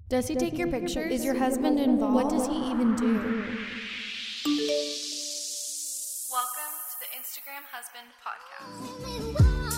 Does he take your pictures? Is your husband involved? What does he even do? Welcome to the Instagram Husband Podcast.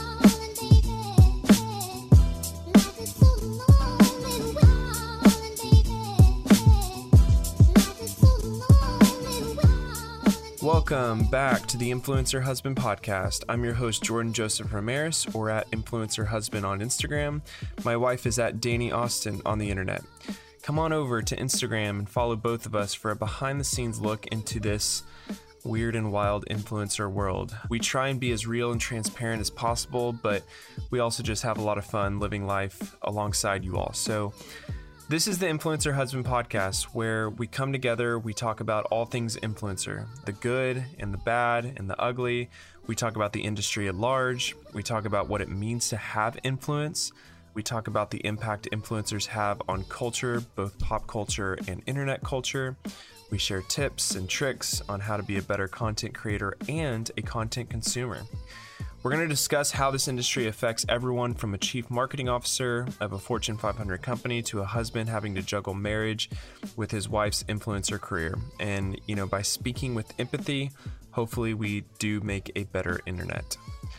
Welcome back to the Influencer Husband Podcast. I'm your host, Jordan Joseph Ramirez, or at Influencer Husband on Instagram. My wife is at Danny Austin on the internet. Come on over to Instagram and follow both of us for a behind-the-scenes look into this weird and wild influencer world. We try and be as real and transparent as possible, but we also just have a lot of fun living life alongside you all. So this is the Influencer Husband Podcast, where we come together, we talk about all things influencer, the good and the bad and the ugly. We talk about the industry at large. We talk about what it means to have influence. We talk about the impact influencers have on culture, both pop culture and internet culture. We share tips and tricks on how to be a better content creator and a content consumer. We're going to discuss how this industry affects everyone from a chief marketing officer of a Fortune 500 company to a husband having to juggle marriage with his wife's influencer career. And, by speaking with empathy, hopefully we do make a better internet.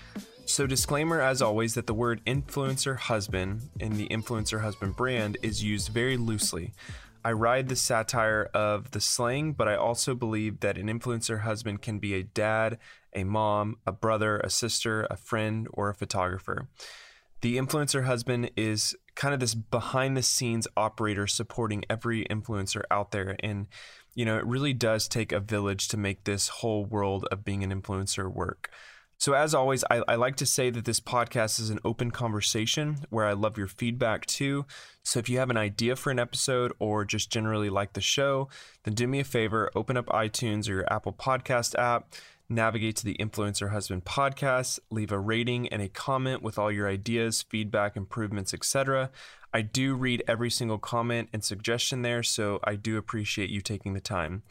So disclaimer, as always, that the word influencer husband in the influencer husband brand is used very loosely. I ride the satire of the slang, but I also believe that an influencer husband can be a dad, a mom, a brother, a sister, a friend, or a photographer. The influencer husband is kind of this behind the scenes operator supporting every influencer out there. And, it really does take a village to make this whole world of being an influencer work. So as always, I like to say that this podcast is an open conversation where I love your feedback too. So if you have an idea for an episode or just generally like the show, then do me a favor, open up iTunes or your Apple Podcast app, navigate to the Influencer Husband Podcast, leave a rating and a comment with all your ideas, feedback, improvements, etc. I do read every single comment and suggestion there, so I do appreciate you taking the time.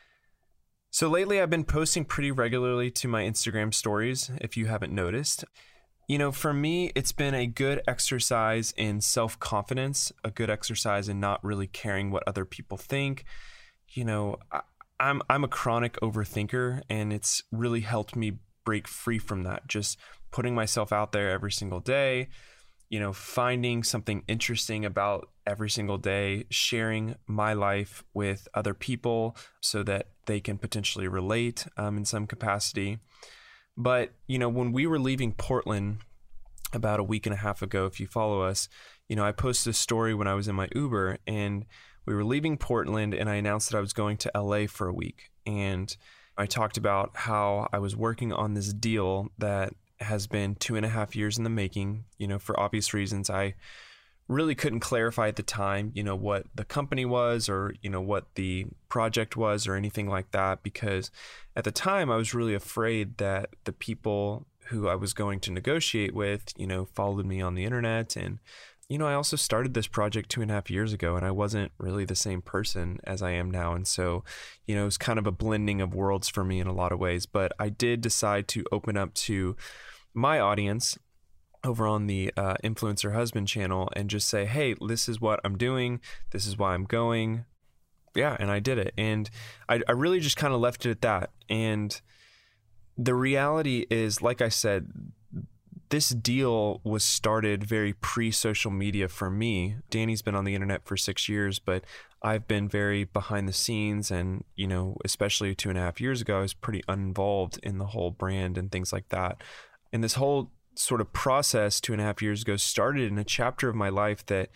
So lately I've been posting pretty regularly to my Instagram stories, if you haven't noticed. For me, it's been a good exercise in self-confidence, a good exercise in not really caring what other people think. I'm a chronic overthinker, and it's really helped me break free from that. Just putting myself out there every single day, finding something interesting about every single day, sharing my life with other people so that they can potentially relate in some capacity. But, when we were leaving Portland about a week and a half ago, if you follow us, I posted a story when I was in my Uber, and we were leaving Portland, and I announced that I was going to LA for a week. And I talked about how I was working on this deal that has been 2.5 years in the making. For obvious reasons, I really couldn't clarify at the time, what the company was or, what the project was or anything like that, because at the time I was really afraid that the people who I was going to negotiate with, followed me on the internet. And, I also started this project 2.5 years ago, and I wasn't really the same person as I am now. And so, it was kind of a blending of worlds for me in a lot of ways. But I did decide to open up to my audience over on the Influencer Husband channel and just say, hey, this is what I'm doing. This is why I'm going. Yeah, and I did it. And I really just kind of left it at that. And the reality is, like I said, this deal was started very pre-social media for me. Danny's been on the internet for 6 years, but I've been very behind the scenes. And, especially 2.5 years ago, I was pretty uninvolved in the whole brand and things like that. And this whole sort of process 2.5 years ago started in a chapter of my life that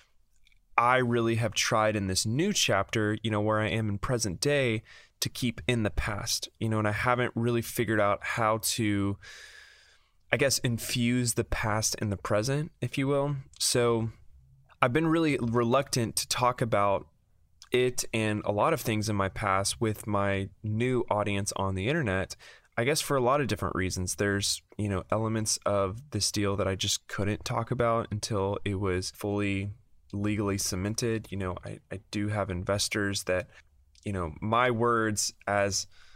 I really have tried in this new chapter, where I am in present day, to keep in the past, and I haven't really figured out how to, I guess, infuse the past in the present, if you will. So I've been really reluctant to talk about it and a lot of things in my past with my new audience on the internet, I guess for a lot of different reasons. There's, elements of this deal that I just couldn't talk about until it was fully legally cemented. I do have investors that, my words as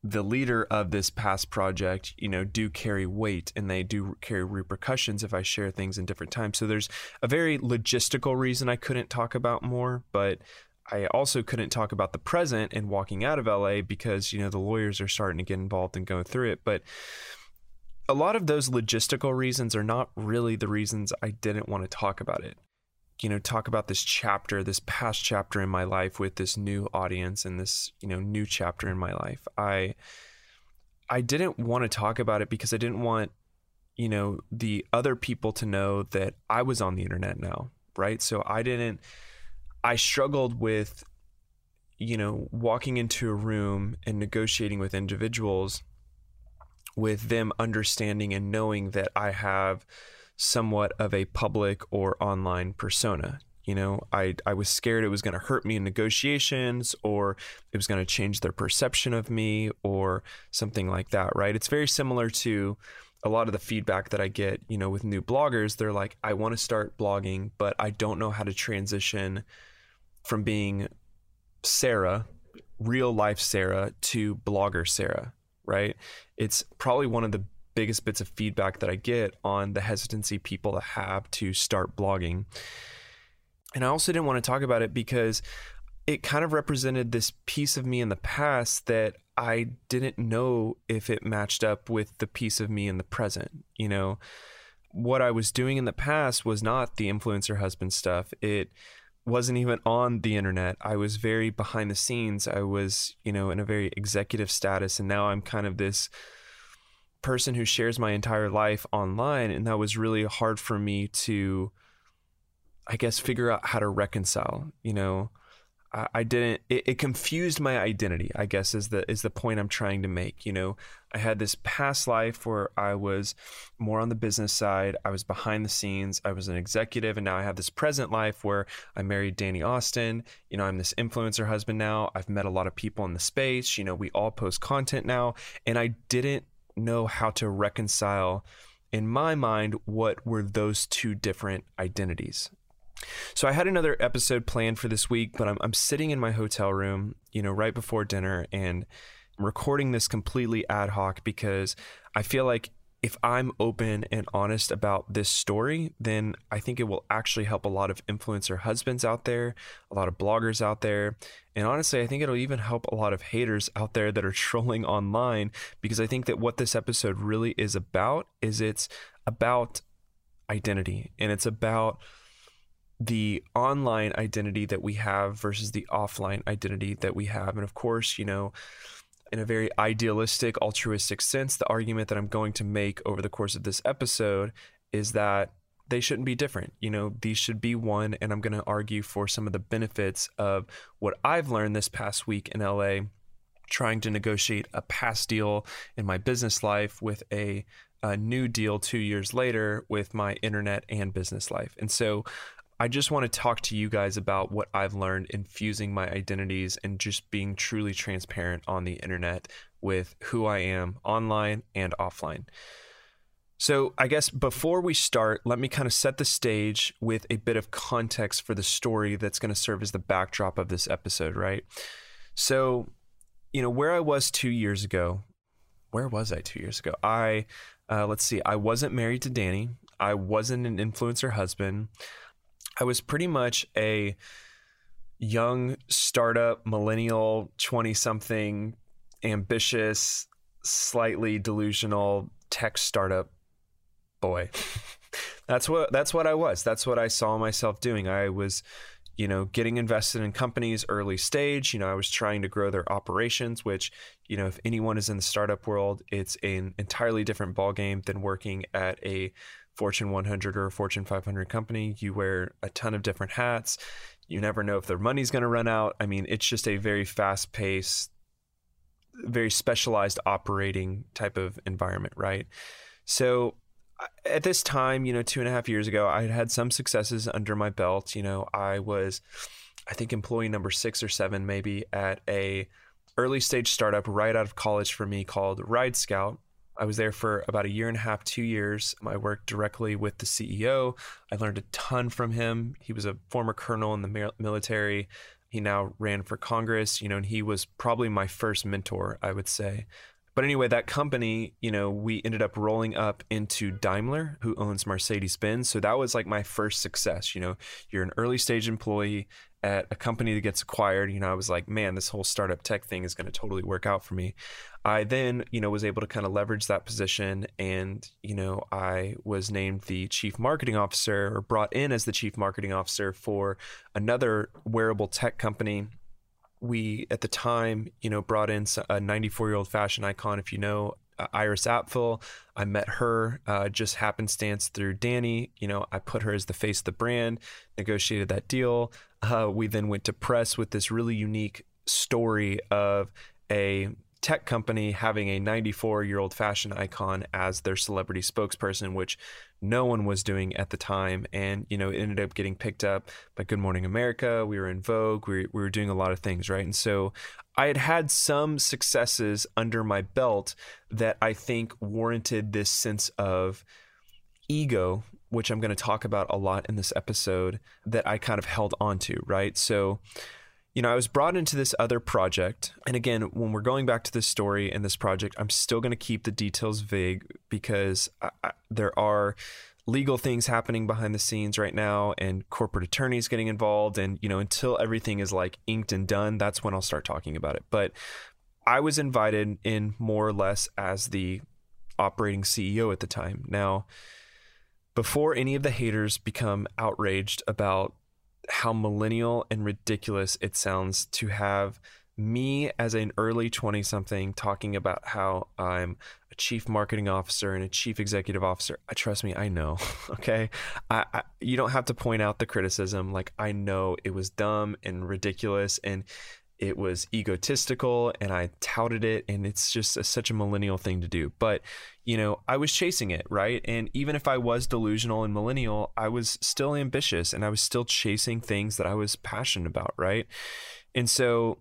the leader of this past project, do carry weight, and they do carry repercussions if I share things in different times. So there's a very logistical reason I couldn't talk about more, but I also couldn't talk about the present and walking out of LA because, the lawyers are starting to get involved and go through it. But a lot of those logistical reasons are not really the reasons I didn't want to talk about it. Talk about this past chapter in my life with this new audience and this, new chapter in my life. I didn't want to talk about it because I didn't want, the other people to know that I was on the internet now, right? So I struggled with, walking into a room and negotiating with individuals, with them understanding and knowing that I have somewhat of a public or online persona. I was scared it was going to hurt me in negotiations, or it was going to change their perception of me or something like that, right? It's very similar to a lot of the feedback that I get, with new bloggers. They're like, I want to start blogging, but I don't know how to transition from being Sarah, real life Sarah, to blogger Sarah, right? It's probably one of the biggest bits of feedback that I get on the hesitancy people have to start blogging. And I also didn't want to talk about it because it kind of represented this piece of me in the past that I didn't know if it matched up with the piece of me in the present. What I was doing in the past was not the influencer husband stuff. It wasn't even on the internet. I was very behind the scenes. I was, in a very executive status. And now I'm kind of this person who shares my entire life online. And that was really hard for me to, I guess, figure out how to reconcile. It confused my identity, I guess, is the point I'm trying to make. I had this past life where I was more on the business side. I was behind the scenes. I was an executive. And now I have this present life where I married Danny Austin. I'm this influencer husband now. I've met a lot of people in the space. We all post content now. And I didn't know how to reconcile, in my mind, what were those two different identities. So I had another episode planned for this week, but I'm sitting in my hotel room, right before dinner, and I'm recording this completely ad hoc because I feel like if I'm open and honest about this story, then I think it will actually help a lot of influencer husbands out there, a lot of bloggers out there. And honestly, I think it'll even help a lot of haters out there that are trolling online, because I think that what this episode really is about is it's about identity, and it's about the online identity that we have versus the offline identity that we have. And of course, in a very idealistic, altruistic sense, the argument that I'm going to make over the course of this episode is that they shouldn't be different. These should be one. And I'm going to argue for some of the benefits of what I've learned this past week in LA, trying to negotiate a past deal in my business life with a new deal 2 years later with my internet and business life. And so I just want to talk to you guys about what I've learned in fusing my identities and just being truly transparent on the internet with who I am online and offline. So I guess before we start, let me kind of set the stage with a bit of context for the story that's going to serve as the backdrop of this episode, right? So, where I was 2 years ago, where was I 2 years ago? I wasn't married to Danny. I wasn't an influencer husband. I was pretty much a young startup, millennial, 20-something, ambitious, slightly delusional tech startup boy. That's what I was. That's what I saw myself doing. I was, getting invested in companies early stage. I was trying to grow their operations, which, if anyone is in the startup world, it's an entirely different ballgame than working at a Fortune 100 or a Fortune 500 company. You wear a ton of different hats. You never know if their money's going to run out. I mean, it's just a very fast-paced, very specialized operating type of environment, right? So at this time, 2.5 years ago, I had some successes under my belt. I was, I think, employee number 6 or 7 maybe at a early stage startup right out of college for me called Ride Scout. I was there for about 1.5 years, 2 years. I worked directly with the CEO. I learned a ton from him. He was a former colonel in the military. He now ran for Congress, and he was probably my first mentor, I would say. But anyway, that company, we ended up rolling up into Daimler, who owns Mercedes-Benz. So that was like my first success. You're an early stage employee at a company that gets acquired. I was like, man, this whole startup tech thing is going to totally work out for me. I then, was able to kind of leverage that position. And, I was named the chief marketing officer, or brought in as the chief marketing officer for another wearable tech company. We, at the time, brought in a 94-year-old fashion icon, if you know, Iris Apfel. I met her just happenstance through Danny. I put her as the face of the brand, negotiated that deal. We then went to press with this really unique story of a tech company having a 94-year-old fashion icon as their celebrity spokesperson, which no one was doing at the time. And, it ended up getting picked up by Good Morning America. We were in Vogue. We were doing a lot of things, right? And so I had some successes under my belt that I think warranted this sense of ego, which I'm going to talk about a lot in this episode, that I kind of held on to, right? So I was brought into this other project. And again, when we're going back to this story and this project, I'm still going to keep the details vague because there are legal things happening behind the scenes right now and corporate attorneys getting involved. And, until everything is like inked and done, that's when I'll start talking about it. But I was invited in more or less as the operating CEO at the time. Now, before any of the haters become outraged about how millennial and ridiculous it sounds to have me as an early 20-something talking about how I'm a chief marketing officer and a chief executive officer. Trust me, I know, okay? You don't have to point out the criticism. Like, I know it was dumb and ridiculous and it was egotistical and I touted it, and it's just such a millennial thing to do. But, I was chasing it, right? And even if I was delusional and millennial, I was still ambitious and I was still chasing things that I was passionate about, right? And so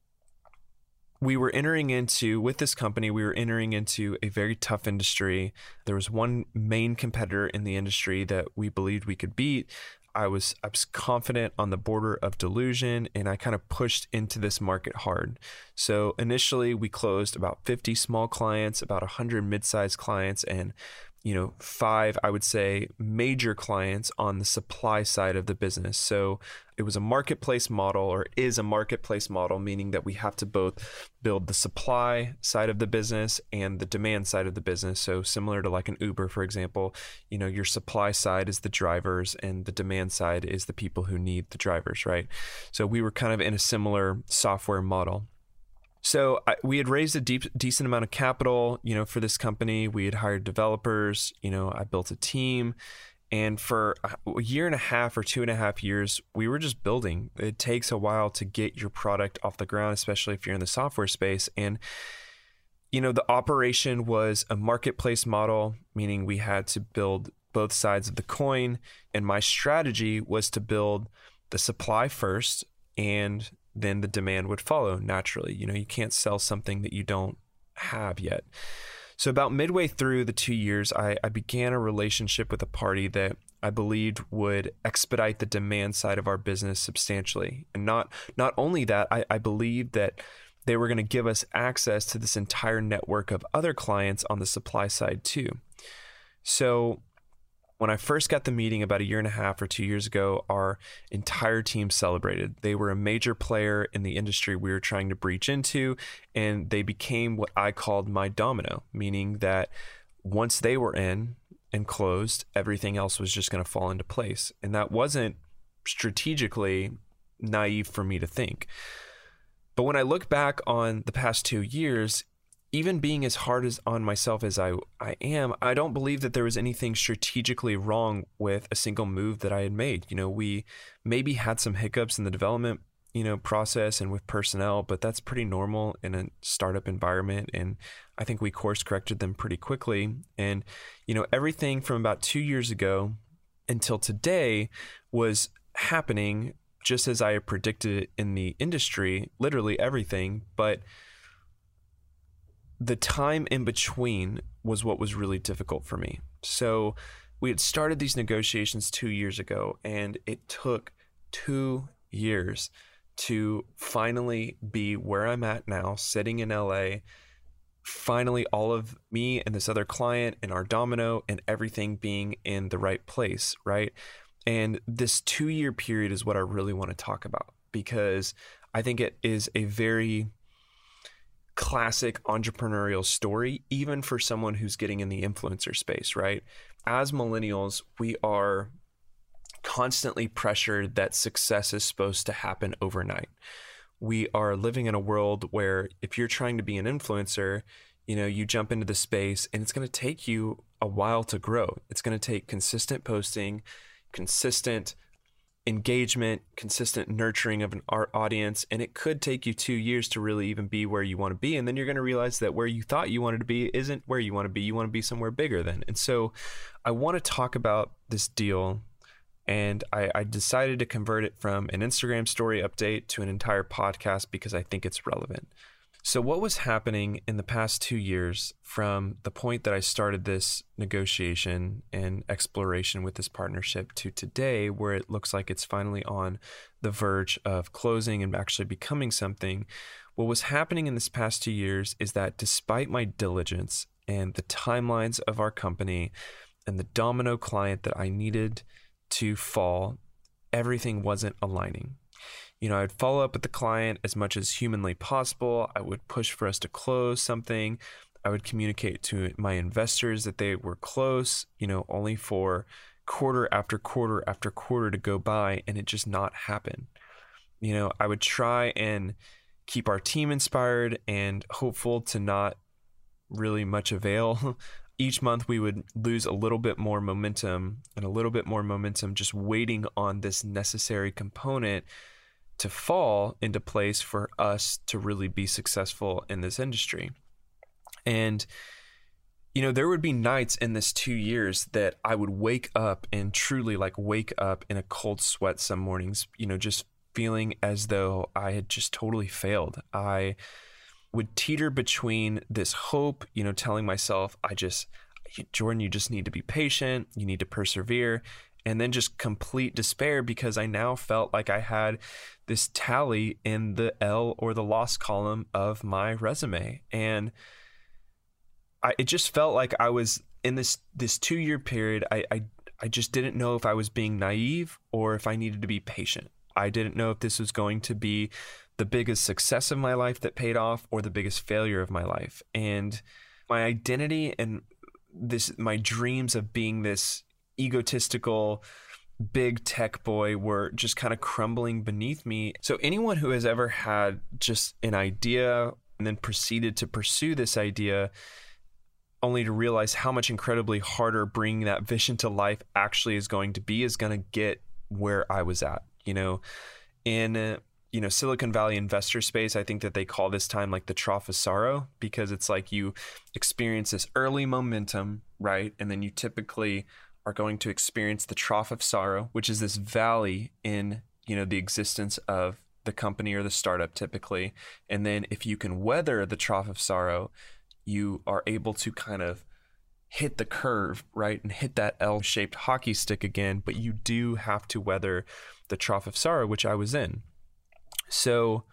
with this company, we were entering into a very tough industry. There was one main competitor in the industry that we believed we could beat. I was confident on the border of delusion, and I kind of pushed into this market hard. So initially we closed about 50 small clients, about 100 mid-sized clients, and 5, I would say, major clients on the supply side of the business. So it was a marketplace model, or is a marketplace model, meaning that we have to both build the supply side of the business and the demand side of the business. So similar to like an Uber, for example, your supply side is the drivers and the demand side is the people who need the drivers, right? So we were kind of in a similar software model. So we had raised a decent amount of capital, for this company. We had hired developers, I built a team. And for a year and a half or 2.5 years, we were just building. It takes a while to get your product off the ground, especially if you're in the software space. And, the operation was a marketplace model, meaning we had to build both sides of the coin. And my strategy was to build the supply first, and then the demand would follow naturally. You can't sell something that you don't have yet. So about midway through the 2 years, I began a relationship with a party that I believed would expedite the demand side of our business substantially. And not only that, I believed that they were going to give us access to this entire network of other clients on the supply side too. So when I first got the meeting about a year and a half or 2 years ago, our entire team celebrated. They were a major player in the industry we were trying to breach into, and they became what I called my domino, meaning that once they were in and closed, everything else was just going to fall into place. And that wasn't strategically naive for me to think. But when I look back on the past 2 years, even being as hard on myself as I am, I don't believe that there was anything strategically wrong with a single move that I had made. We maybe had some hiccups in the development, process and with personnel, but that's pretty normal in a startup environment. And I think we course corrected them pretty quickly. And, everything from about 2 years ago until today was happening just as I had predicted it in the industry, literally everything. But the time in between was what was really difficult for me. So we had started these negotiations 2 years ago, and it took 2 years to finally be where I'm at now, sitting in LA. Finally, all of me and this other client and our domino and everything being in the right place, right? And this 2-year period is what I really want to talk about, because I think it is a very classic entrepreneurial story, even for someone who's getting in the influencer space, right? As millennials, we are constantly pressured that success is supposed to happen overnight. We are living in a world where if you're trying to be an influencer, you jump into the space and it's going to take you a while to grow. It's going to take consistent posting, consistent engagement, consistent nurturing of our audience. And it could take you 2 years to really even be where you want to be. And then you're going to realize that where you thought you wanted to be isn't where you want to be. You want to be somewhere bigger then. And so I want to talk about this deal. And I decided to convert it from an Instagram story update to an entire podcast because I think it's relevant. So what was happening in the past 2 years from the point that I started this negotiation and exploration with this partnership to today, where it looks like it's finally on the verge of closing and actually becoming something? What was happening in this past 2 years is that despite my diligence and the timelines of our company and the domino client that I needed to fall, everything wasn't aligning. I'd follow up with the client as much as humanly possible. I would push for us to close something. I would communicate to my investors that they were close, only for quarter after quarter after quarter to go by and it just not happen. I would try and keep our team inspired and hopeful, to not really much avail. Each month we would lose a little bit more momentum and a little bit more momentum, just waiting on this necessary component to fall into place for us to really be successful in this industry. And, there would be nights in this 2 years that I would wake up and truly wake up in a cold sweat some mornings, just feeling as though I had just totally failed. I would teeter between this hope, telling myself, Jordan, you just need to be patient, you need to persevere, and then just complete despair because I now felt like I had this tally in the L or the loss column of my resume. And it just felt like I was in this 2-year period. I just didn't know if I was being naive or if I needed to be patient. I didn't know if this was going to be the biggest success of my life that paid off or the biggest failure of my life. And my identity and my dreams of being this egotistical big tech boy were just kind of crumbling beneath me. So anyone who has ever had just an idea and then proceeded to pursue this idea only to realize how much incredibly harder bringing that vision to life actually is going to be is going to get where I was at. In Silicon Valley investor space, I think that they call this time the trough of sorrow, because it's like you experience this early momentum, right? And then you typically are going to experience the trough of sorrow, which is this valley in, the existence of the company or the startup typically. And then if you can weather the trough of sorrow, you are able to kind of hit the curve, right? And hit that L-shaped hockey stick again, but you do have to weather the trough of sorrow, which I was in. So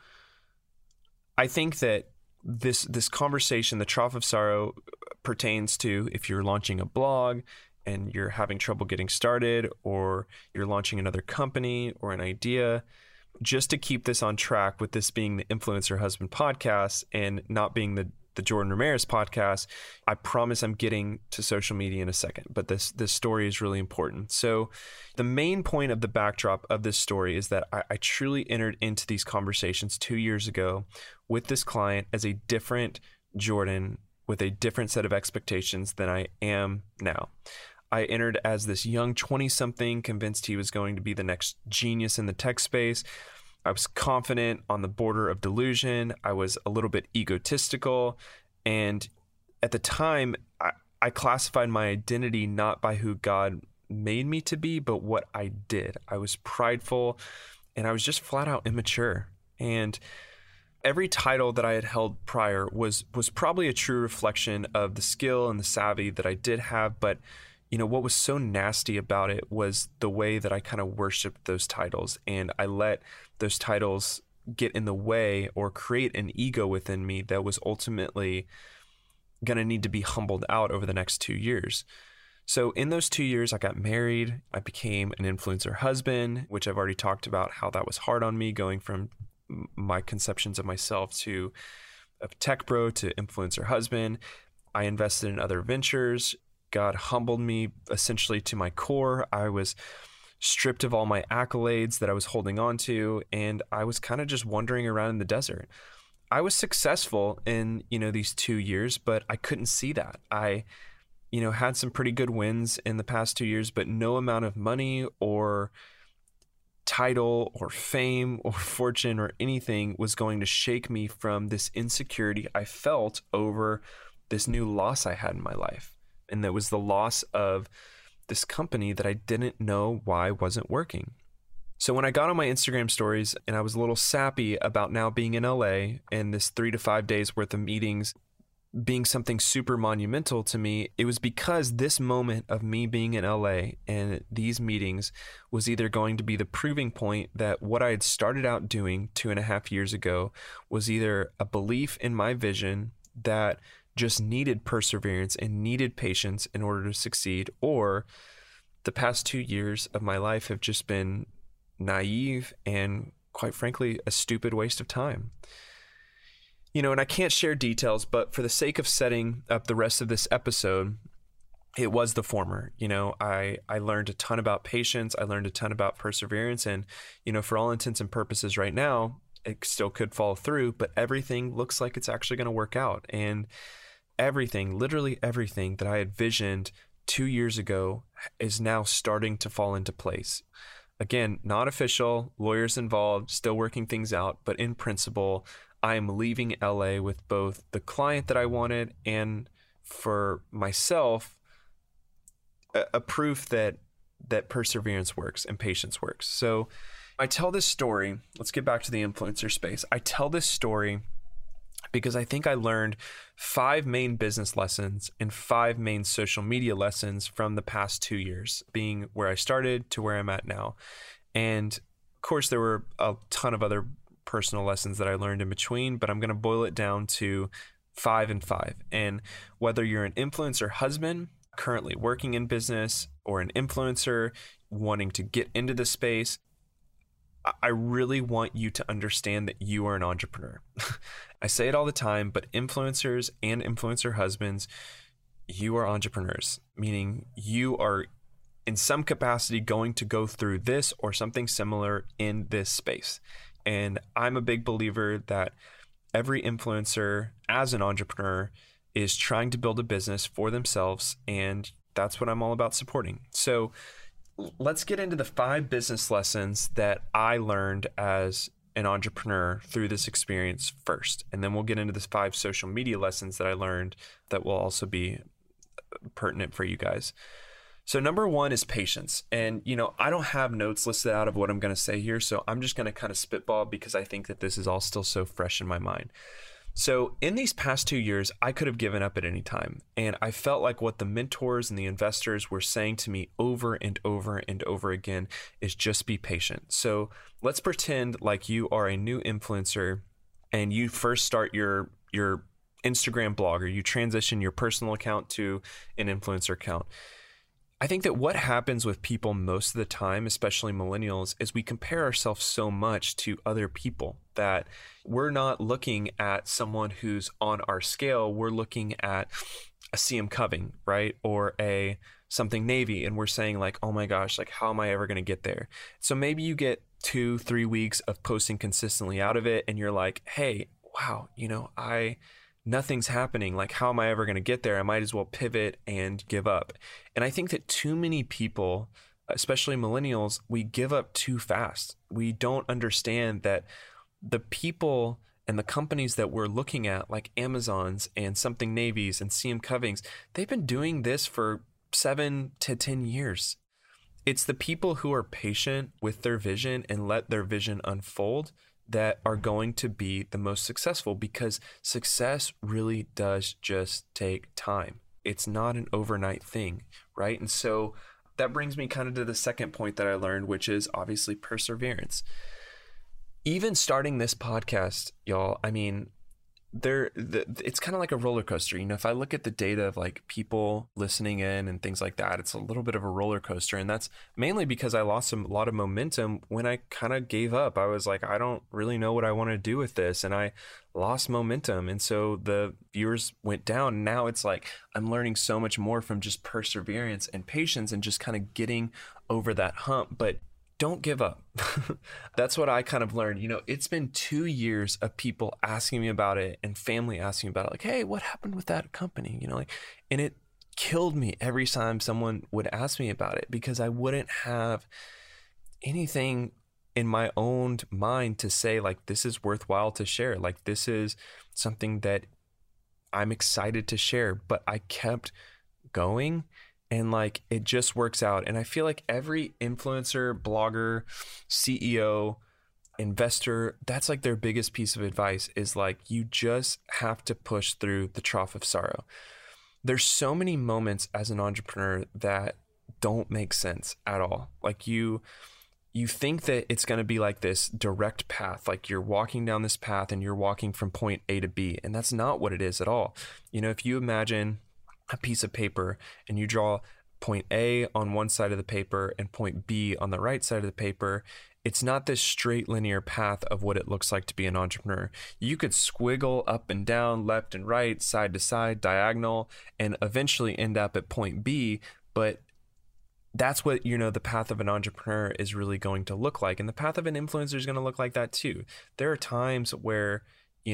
I think that this conversation, the trough of sorrow, pertains to if you're launching a blog and you're having trouble getting started, or you're launching another company or an idea. Just to keep this on track, with this being the Influencer Husband podcast and not being the Jordan Ramirez podcast, I promise I'm getting to social media in a second, but this story is really important. So the main point of the backdrop of this story is that I truly entered into these conversations 2 years ago with this client as a different Jordan with a different set of expectations than I am now. I entered as this young 20-something, convinced he was going to be the next genius in the tech space. I was confident, on the border of delusion. I was a little bit egotistical. And at the time, I classified my identity not by who God made me to be, but what I did. I was prideful and I was just flat out immature. And every title that I had held prior was probably a true reflection of the skill and the savvy that I did have. But what was so nasty about it was the way that I kind of worshiped those titles, and I let those titles get in the way or create an ego within me that was ultimately going to need to be humbled out over the next 2 years. So in those 2 years, I got married. I became an influencer husband, which I've already talked about how that was hard on me, going from my conceptions of myself to a tech bro to influencer husband. I invested in other ventures. God humbled me essentially to my core. I was stripped of all my accolades that I was holding on to, and I was kind of just wandering around in the desert. I was successful in, these 2 years, but I couldn't see that. I had some pretty good wins in the past 2 years, but no amount of money or title or fame or fortune or anything was going to shake me from this insecurity I felt over this new loss I had in my life. And that was the loss of this company that I didn't know why wasn't working. So when I got on my Instagram stories and I was a little sappy about now being in LA and this 3 to 5 days worth of meetings being something super monumental to me, it was because this moment of me being in LA and these meetings was either going to be the proving point that what I had started out doing 2.5 years ago was either a belief in my vision that just needed perseverance and needed patience in order to succeed, or the past 2 years of my life have just been naive and, quite frankly, a stupid waste of time. And I can't share details, but for the sake of setting up the rest of this episode, it was the former. I learned a ton about patience. I learned a ton about perseverance. And, for all intents and purposes right now, it still could fall through, but everything looks like it's actually going to work out. And everything, literally everything that I had visioned 2 years ago is now starting to fall into place. Again, not official, lawyers involved, still working things out, but in principle, I am leaving LA with both the client that I wanted and for myself, a proof that perseverance works and patience works. So I tell this story, let's get back to the influencer space. I tell this story because I think I learned 5 main business lessons and 5 main social media lessons from the past 2 years, being where I started to where I'm at now. And of course, there were a ton of other personal lessons that I learned in between, but I'm going to boil it down to 5 and 5. And whether you're an influencer husband currently working in business or an influencer wanting to get into the space, I really want you to understand that you are an entrepreneur. I say it all the time, but influencers and influencer husbands, you are entrepreneurs, meaning you are in some capacity going to go through this or something similar in this space. And I'm a big believer that every influencer as an entrepreneur is trying to build a business for themselves. And that's what I'm all about supporting. So let's get into the 5 business lessons that I learned as an entrepreneur through this experience first. And then we'll get into the 5 social media lessons that I learned that will also be pertinent for you guys. So number 1 is patience. And, I don't have notes listed out of what I'm going to say here. So I'm just going to kind of spitball because I think that this is all still so fresh in my mind. So in these past 2 years, I could have given up at any time. And I felt like what the mentors and the investors were saying to me over and over and over again is just be patient. So let's pretend like you are a new influencer and you first start your Instagram blog, or you transition your personal account to an influencer account. I think that what happens with people most of the time, especially millennials, is we compare ourselves so much to other people that we're not looking at someone who's on our scale. We're looking at a CM Coving, right? Or a something Navy. And we're saying like, oh my gosh, like how am I ever going to get there? So maybe you get 2-3 weeks of posting consistently out of it. And you're like, hey, wow, nothing's happening. Like, how am I ever going to get there? I might as well pivot and give up. And I think that too many people, especially millennials, we give up too fast. We don't understand that the people and the companies that we're looking at, like Amazon's and something Navy's and CM Coving's, they've been doing this for 7 to 10 years. It's the people who are patient with their vision and let their vision unfold that are going to be the most successful, because success really does just take time. It's not an overnight thing, right? And so that brings me kind of to the second point that I learned, which is obviously perseverance. even starting this podcast, y'all, I mean, it's kind of like a roller coaster. If I look at the data of like people listening in and things like that, it's a little bit of a roller coaster. And that's mainly because I lost a lot of momentum when I kind of gave up. I was like, I don't really know what I want to do with this. And I lost momentum. And so the viewers went down. Now it's like, I'm learning so much more from just perseverance and patience and just kind of getting over that hump. But don't give up. That's what I kind of learned. It's been 2 years of people asking me about it and family asking about it. Like, hey, what happened with that company? And it killed me every time someone would ask me about it, because I wouldn't have anything in my own mind to say, like, this is worthwhile to share. Like, this is something that I'm excited to share. But I kept going. And like, it just works out. And I feel like every influencer, blogger, CEO, investor, that's like their biggest piece of advice is like, you just have to push through the trough of sorrow. There's so many moments as an entrepreneur that don't make sense at all. Like you think that it's going to be like this direct path, like you're walking down this path and you're walking from point A to B. And that's not what it is at all. If you imagine a piece of paper and you draw point A on one side of the paper and point B on the right side of the paper, it's not this straight linear path of what it looks like to be an entrepreneur. You could squiggle up and down, left and right, side to side, diagonal, and eventually end up at point B. But that's what, the path of an entrepreneur is really going to look like. And the path of an influencer is going to look like that too. There are times where,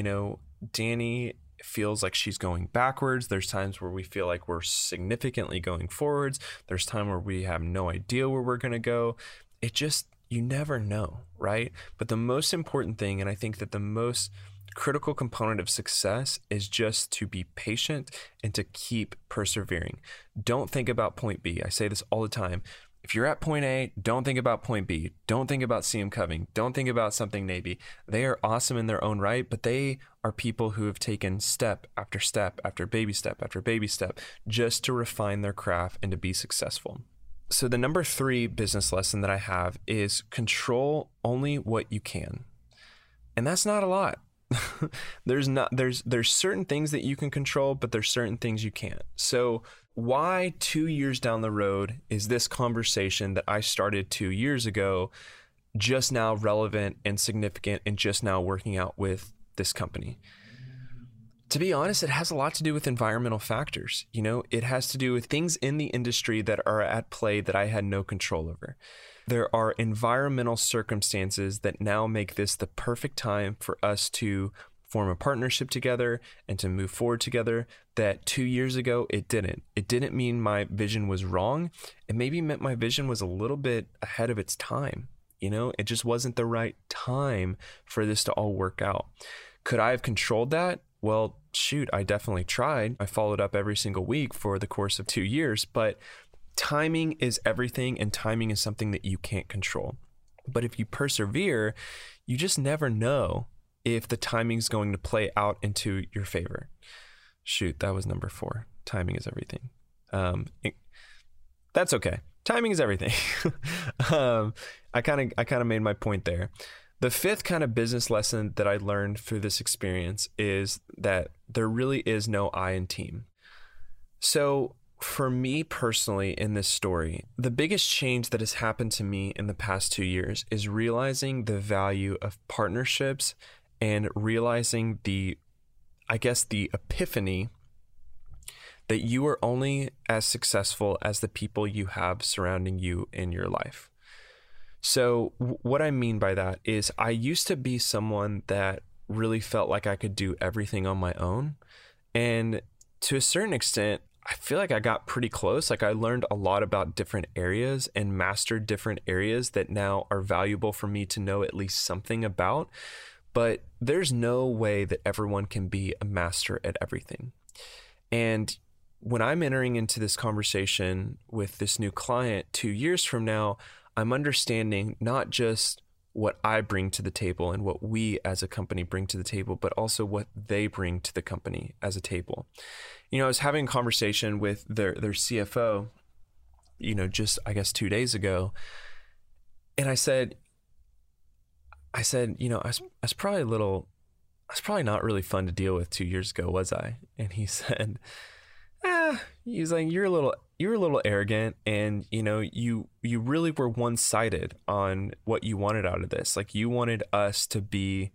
Danny feels like she's going backwards. There's times where we feel like we're significantly going forwards. There's time where we have no idea where we're going to go. You never know, right? But the most important thing, and I think that the most critical component of success, is just to be patient and to keep persevering. Don't think about point B. I say this all the time. If you're at point A, don't think about point B. Don't think about CM Coving. Don't think about something Navy. They are awesome in their own right, but they are people who have taken step after step after baby step after baby step just to refine their craft and to be successful. So the number 3 business lesson that I have is control only what you can. And that's not a lot. There's certain things that you can control, but there's certain things you can't. So why 2 years down the road is this conversation that I started 2 years ago just now relevant and significant and just now working out with this company? To be honest, it has a lot to do with environmental factors. It has to do with things in the industry that are at play that I had no control over. There are environmental circumstances that now make this the perfect time for us to form a partnership together and to move forward together that 2 years ago it didn't. It didn't mean my vision was wrong. It maybe meant my vision was a little bit ahead of its time. It just wasn't the right time for this to all work out. Could I have controlled that? Well, shoot, I definitely tried. I followed up every single week for the course of 2 years, but timing is everything, and timing is something that you can't control. But if you persevere, you just never know if the timing is going to play out into your favor. Shoot, that was number 4. Timing is everything. That's okay. Timing is everything. I kind of made my point there. The 5th kind of business lesson that I learned through this experience is that there really is no I in team. So for me personally in this story, the biggest change that has happened to me in the past 2 years is realizing the value of partnerships and realizing the epiphany that you are only as successful as the people you have surrounding you in your life. So what I mean by that is I used to be someone that really felt like I could do everything on my own. And to a certain extent, I feel like I got pretty close. Like I learned a lot about different areas and mastered different areas that now are valuable for me to know at least something about. But there's no way that everyone can be a master at everything. And when I'm entering into this conversation with this new client 2 years from now, I'm understanding not just what I bring to the table and what we as a company bring to the table, but also what they bring to the company as a table. I was having a conversation with their CFO, just I guess 2 days ago. And I said, I said, I was probably not really fun to deal with 2 years ago, was I? And he said, he's like, you're a little arrogant, and you really were one-sided on what you wanted out of this. Like, you wanted us to be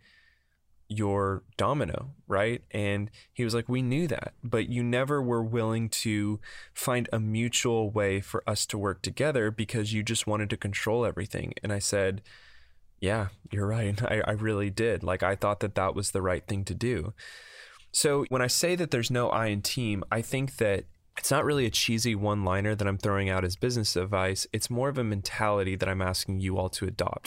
your domino, right? And he was like, we knew that, but you never were willing to find a mutual way for us to work together because you just wanted to control everything. And I said, yeah, you're right. I really did. Like, I thought that was the right thing to do. So when I say that there's no I in team, I think that it's not really a cheesy one-liner that I'm throwing out as business advice. It's more of a mentality that I'm asking you all to adopt.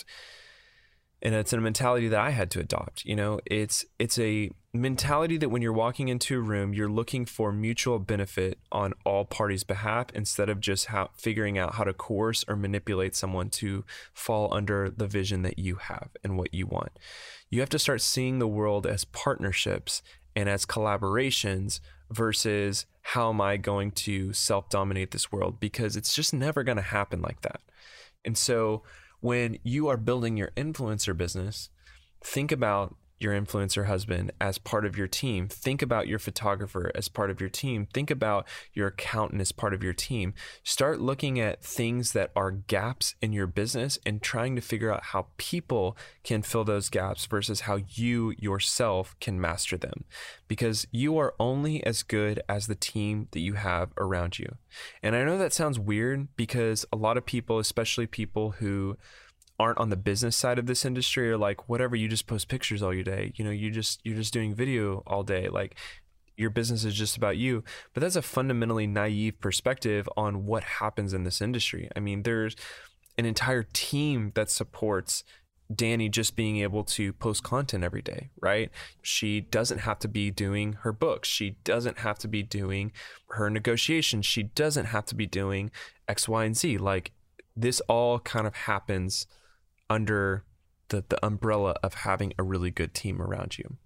And it's a mentality that I had to adopt. It's a mentality that when you're walking into a room, you're looking for mutual benefit on all parties' behalf instead of just figuring out how to coerce or manipulate someone to fall under the vision that you have and what you want. You have to start seeing the world as partnerships and as collaborations versus how am I going to self-dominate this world, because it's just never going to happen like that. And so when you are building your influencer business, think about your influencer husband as part of your team. Think about your photographer as part of your team. Think about your accountant as part of your team. Start looking at things that are gaps in your business and trying to figure out how people can fill those gaps versus how you yourself can master them. Because you are only as good as the team that you have around you. And I know that sounds weird because a lot of people, especially people who aren't on the business side of this industry, are like, whatever, you just post pictures all your day. You're just doing video all day. Like, your business is just about you. But that's a fundamentally naive perspective on what happens in this industry. I mean, there's an entire team that supports Danny just being able to post content every day, right? She doesn't have to be doing her books. She doesn't have to be doing her negotiations. She doesn't have to be doing X, Y, and Z. Like, this all kind of happens under the umbrella of having a really good team around you.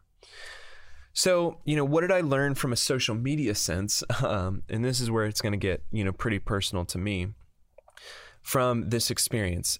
So, what did I learn from a social media sense? And this is where it's going to get, pretty personal to me from this experience.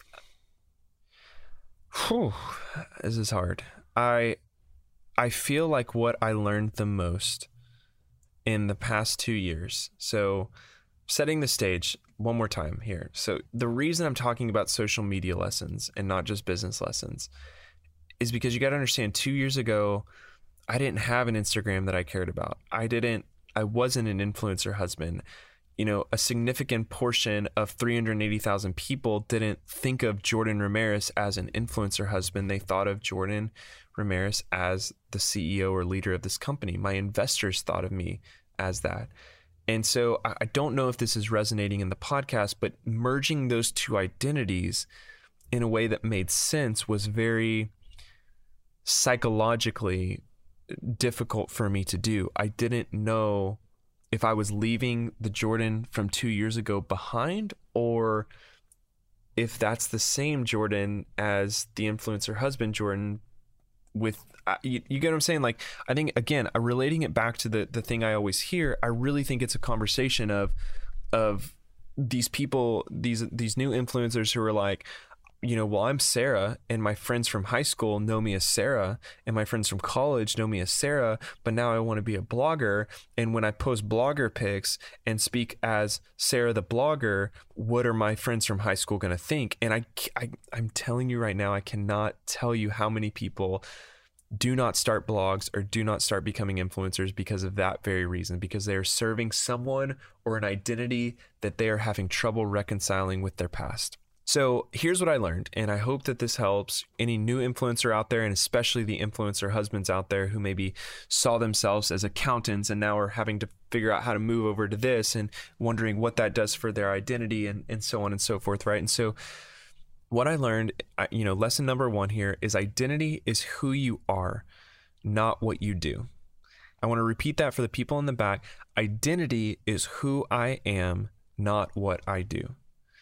Whew, this is hard. I feel like what I learned the most in the past 2 years. So, setting the stage one more time here. So the reason I'm talking about social media lessons and not just business lessons is because you got to understand, 2 years ago, I didn't have an Instagram that I cared about. I wasn't an influencer husband. A significant portion of 380,000 people didn't think of Jordan Ramirez as an influencer husband. They thought of Jordan Ramirez as the CEO or leader of this company. My investors thought of me as that. And so I don't know if this is resonating in the podcast, but merging those two identities in a way that made sense was very psychologically difficult for me to do. I didn't know if I was leaving the Jordan from 2 years ago behind, or if that's the same Jordan as the influencer husband Jordan with, you get what I'm saying? Like, I think, again, relating it back to the thing I always hear, I really think it's a conversation of these people, these new influencers who are like, well, I'm Sarah, and my friends from high school know me as Sarah, and my friends from college know me as Sarah, but now I want to be a blogger. And when I post blogger pics and speak as Sarah the blogger, what are my friends from high school going to think? And I'm telling you right now, I cannot tell you how many people do not start blogs or do not start becoming influencers because of that very reason, because they are serving someone or an identity that they are having trouble reconciling with their past. So here's what I learned, and I hope that this helps any new influencer out there, and especially the influencer husbands out there who maybe saw themselves as accountants and now are having to figure out how to move over to this and wondering what that does for their identity and so on and so forth, right? And so what I learned, lesson number 1 here is identity is who you are, not what you do. I want to repeat that for the people in the back. Identity is who I am, not what I do.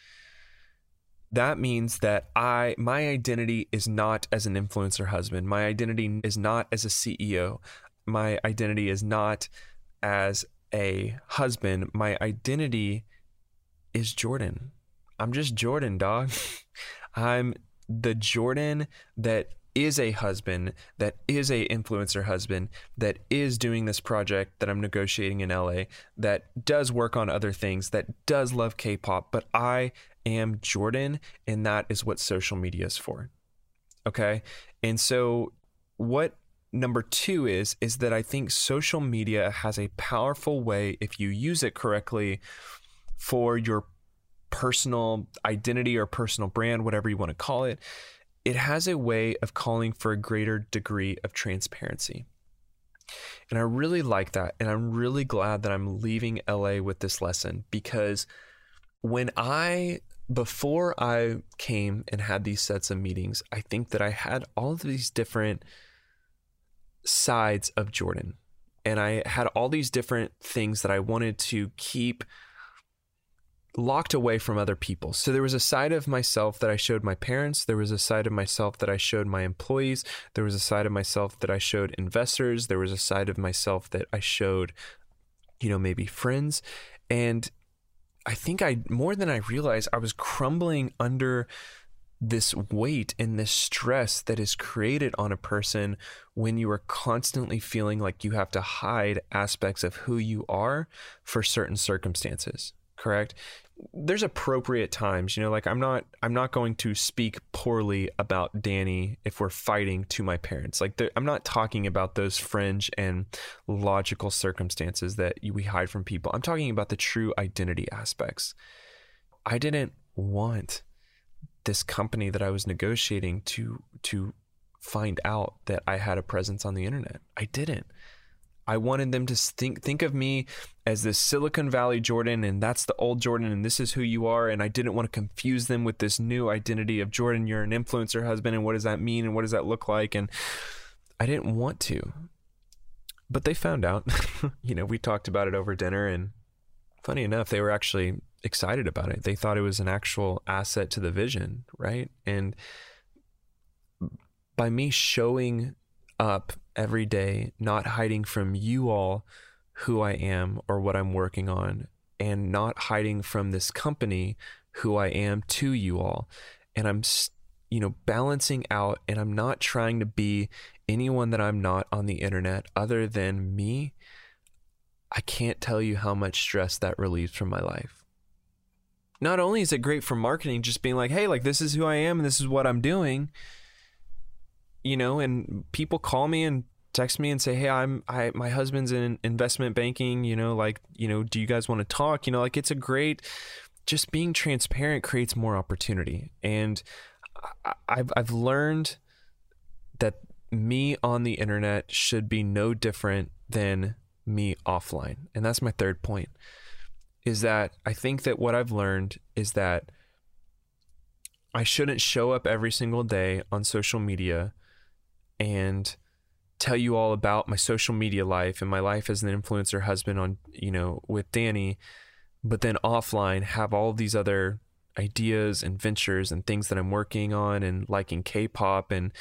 That means that my identity is not as an influencer husband. My identity is not as a CEO. My identity is not as a husband. My identity is Jordan. I'm just Jordan, dog. I'm the Jordan that is a husband, that is a influencer husband, that is doing this project that I'm negotiating in LA, that does work on other things, that does love K-pop, but I am Jordan, and that is what social media is for. Okay? And so what number 2 is that I think social media has a powerful way, if you use it correctly, for your personal identity or personal brand, whatever you want to call it. It has a way of calling for a greater degree of transparency. And I really like that. And I'm really glad that I'm leaving LA with this lesson, because before I came and had these sets of meetings, I think that I had all of these different sides of Jordan. And I had all these different things that I wanted to keep locked away from other people. So there was a side of myself that I showed my parents. There was a side of myself that I showed my employees. There was a side of myself that I showed investors. There was a side of myself that I showed, maybe friends. And I think more than I realized, I was crumbling under this weight and this stress that is created on a person when you are constantly feeling like you have to hide aspects of who you are for certain circumstances. Correct? There's appropriate times, like I'm not going to speak poorly about Danny if we're fighting to my parents. Like I'm not talking about those fringe and logical circumstances that we hide from people. I'm talking about the true identity aspects. I didn't want this company that I was negotiating to find out that I had a presence on the internet. I didn't. I wanted them to think of me as this Silicon Valley Jordan, and that's the old Jordan, and this is who you are. And I didn't want to confuse them with this new identity of Jordan, you're an influencer husband, and what does that mean, and what does that look like? And I didn't want to. But they found out. We talked about it over dinner, and funny enough, they were actually excited about it. They thought it was an actual asset to the vision, right? And by me showing up every day, not hiding from you all who I am or what I'm working on, and not hiding from this company who I am to you all. And I'm, balancing out, and I'm not trying to be anyone that I'm not on the internet other than me. I can't tell you how much stress that relieves from my life. Not only is it great for marketing, just being like, hey, like this is who I am and this is what I'm doing. And people call me and text me and say, hey, my husband's in investment banking, do you guys want to talk? It's a great, just being transparent creates more opportunity. And I've learned that me on the internet should be no different than me offline. And that's my third point, is that I think that what I've learned is that I shouldn't show up every single day on social media and tell you all about my social media life and my life as an influencer husband on, with Danny, but then offline have all these other ideas and ventures and things that I'm working on and liking K-pop and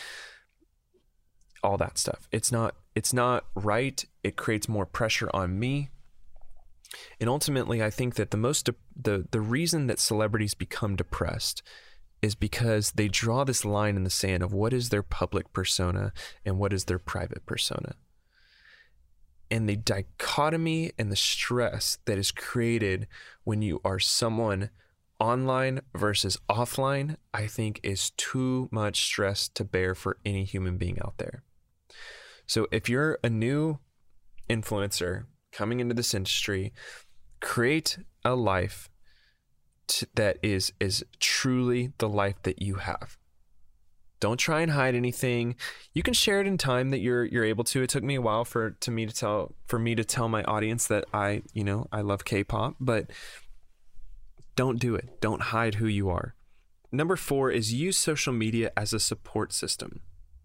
all that stuff. It's not right. It creates more pressure on me. And ultimately, I think that the reason that celebrities become depressed is because they draw this line in the sand of what is their public persona and what is their private persona. And the dichotomy and the stress that is created when you are someone online versus offline, I think is too much stress to bear for any human being out there. So if you're a new influencer coming into this industry, create a life that is truly the life that you have. Don't try and hide anything. You can share it in time that you're able to. It took me a while for me to tell my audience that I love K-pop, but don't do it. Don't hide who you are. Number 4 is use social media as a support system.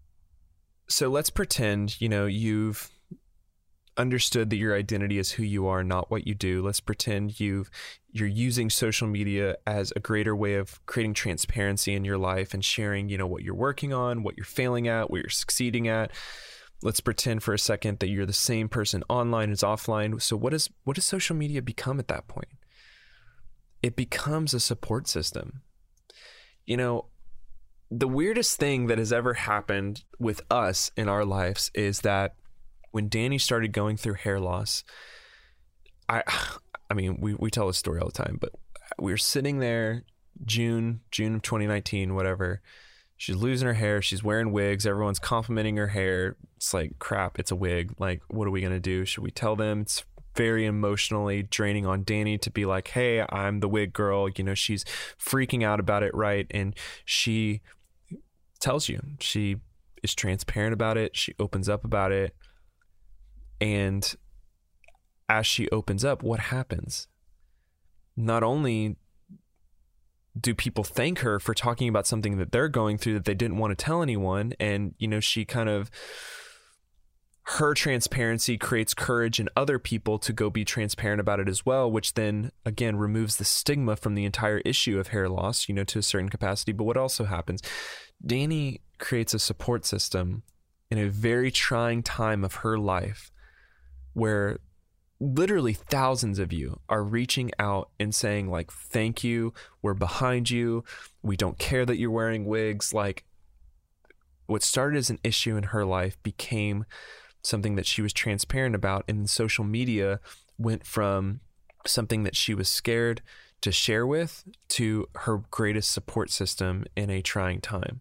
So let's pretend, you've understood that your identity is who you are, not what you do. Let's pretend you're using social media as a greater way of creating transparency in your life and sharing, what you're working on, what you're failing at, what you're succeeding at. Let's pretend for a second that you're the same person online as offline. So what does social media become at that point? It becomes a support system. the weirdest thing that has ever happened with us in our lives is that when Danny started going through hair loss, I mean, we tell this story all the time, but we were sitting there June of 2019, whatever. She's losing her hair. She's wearing wigs. Everyone's complimenting her hair. It's like, crap, it's a wig. Like, what are we going to do? Should we tell them? It's very emotionally draining on Danny to be like, hey, I'm the wig girl. You know, she's freaking out about it, right? And she tells you. She is transparent about it. She opens up about it. And as she opens up, what happens? Not only do people thank her for talking about something that they're going through that they didn't want to tell anyone, and, you know, she kind of, her transparency creates courage in other people to go be transparent about it as well, which then, again, removes the stigma from the entire issue of hair loss, you know, to a certain capacity. But what also happens, Danny creates a support system in a very trying time of her life where literally thousands of you are reaching out and saying, like, thank you, we're behind you, we don't care that you're wearing wigs. Like, what started as an issue in her life became something that she was transparent about, and social media went from something that she was scared to share with to her greatest support system in a trying time.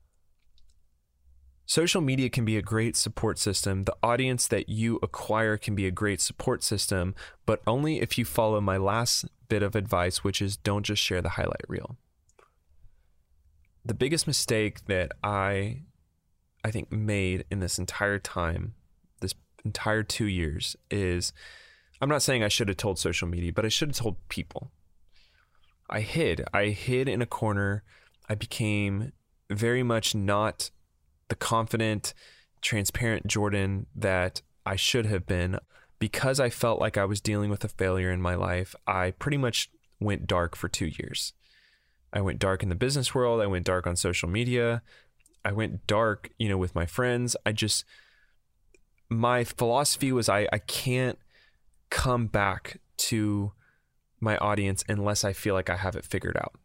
Social media can be a great support system. The audience that you acquire can be a great support system, but only if you follow my last bit of advice, which is don't just share the highlight reel. The biggest mistake that I think made in this entire time, this entire 2 years, is, I'm not saying I should have told social media, but I should have told people. I hid in a corner. I became very much not the confident, transparent Jordan that I should have been. Because I felt like I was dealing with a failure in my life, I pretty much went dark for 2 years. I went dark in the business world. I went dark on social media. I went dark, you know, with my friends. My philosophy was I can't come back to my audience unless I feel like I have it figured out.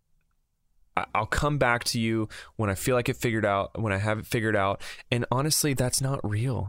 I'll come back to you when I feel like when I have it figured out. And honestly, that's not real.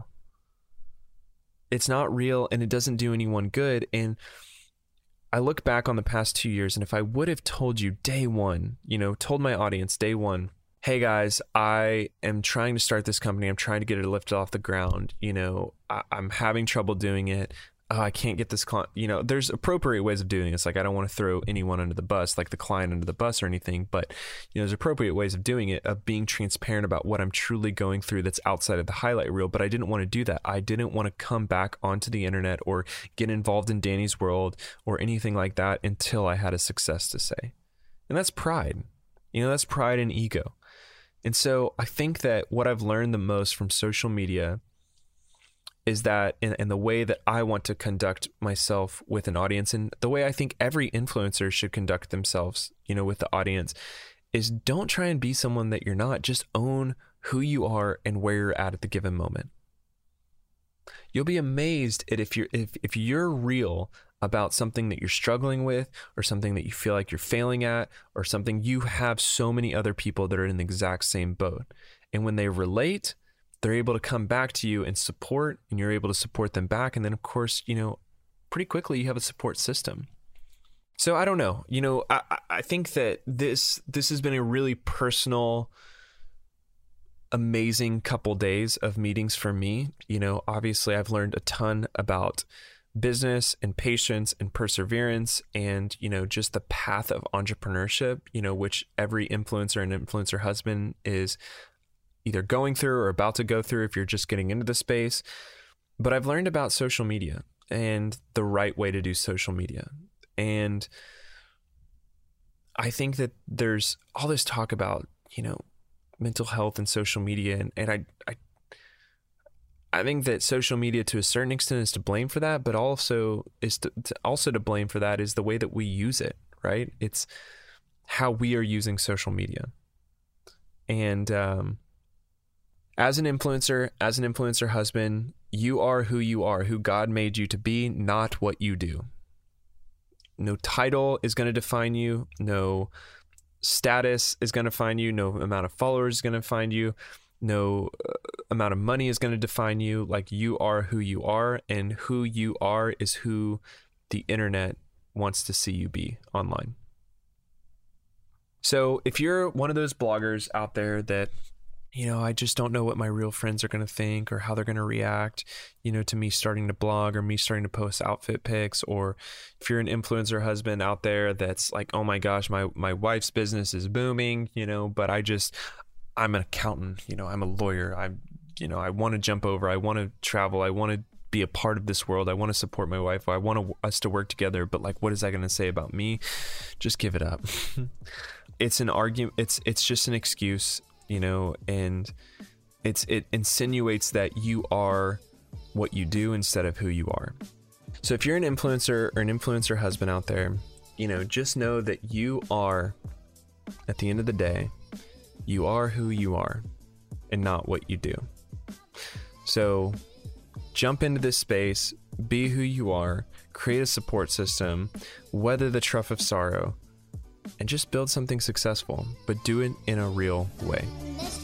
It's not real, and it doesn't do anyone good. And I look back on the past 2 years, and if I would have told you day one, you know, told my audience day one, hey guys, I am trying to start this company. I'm trying to get it lifted off the ground. You know, I'm having trouble doing it. Oh, I can't get this client. You know, there's appropriate ways of doing this. Like, I don't want to throw anyone under the bus, like the client under the bus or anything, but, you know, there's appropriate ways of doing it, of being transparent about what I'm truly going through that's outside of the highlight reel. But I didn't want to do that. I didn't want to come back onto the internet or get involved in Danny's world or anything like that until I had a success to say. And that's pride. You know, that's pride and ego. And so I think that what I've learned the most from social media is that in the way that I want to conduct myself with an audience, and the way I think every influencer should conduct themselves, you know, with the audience, is don't try and be someone that you're not. Just own who you are and where you're at the given moment. You'll be amazed at if you're real about something that you're struggling with, or something that you feel like you're failing at, or something, you have so many other people that are in the exact same boat. And when they relate, they're able to come back to you and support, and you're able to support them back. And then, of course, you know, pretty quickly you have a support system. So I don't know, you know, I think that this has been a really personal, amazing couple days of meetings for me. You know, obviously I've learned a ton about business and patience and perseverance, and, you know, just the path of entrepreneurship, you know, which every influencer and influencer husband is either going through or about to go through if you're just getting into the space. But I've learned about social media and the right way to do social media. And I think that there's all this talk about, you know, mental health and social media. And I think that social media to a certain extent is to blame for that, but also is to blame for that is the way that we use it, right? It's how we are using social media. And, as an influencer husband, you are who God made you to be, not what you do. No title is going to define you. No status is going to find you. No amount of followers is going to find you. No amount of money is going to define you. Like, you are who you are, and who you are is who the internet wants to see you be online. So if you're one of those bloggers out there that, I just don't know what my real friends are going to think or how they're going to react, to me starting to blog or me starting to post outfit pics, or if you're an influencer husband out there that's like, oh my gosh, my wife's business is booming, but I'm an accountant, I'm a lawyer. I want to jump over. I want to travel. I want to be a part of this world. I want to support my wife. I want us to work together. But like, what is that going to say about me? Just give it up. It's an argument. It's just an excuse, and it insinuates that you are what you do instead of who you are. So if you're an influencer or an influencer husband out there, just know that you are, at the end of the day, you are who you are and not what you do. So jump into this space, be who you are, create a support system, weather the trough of sorrow, and just build something successful, but do it in a real way.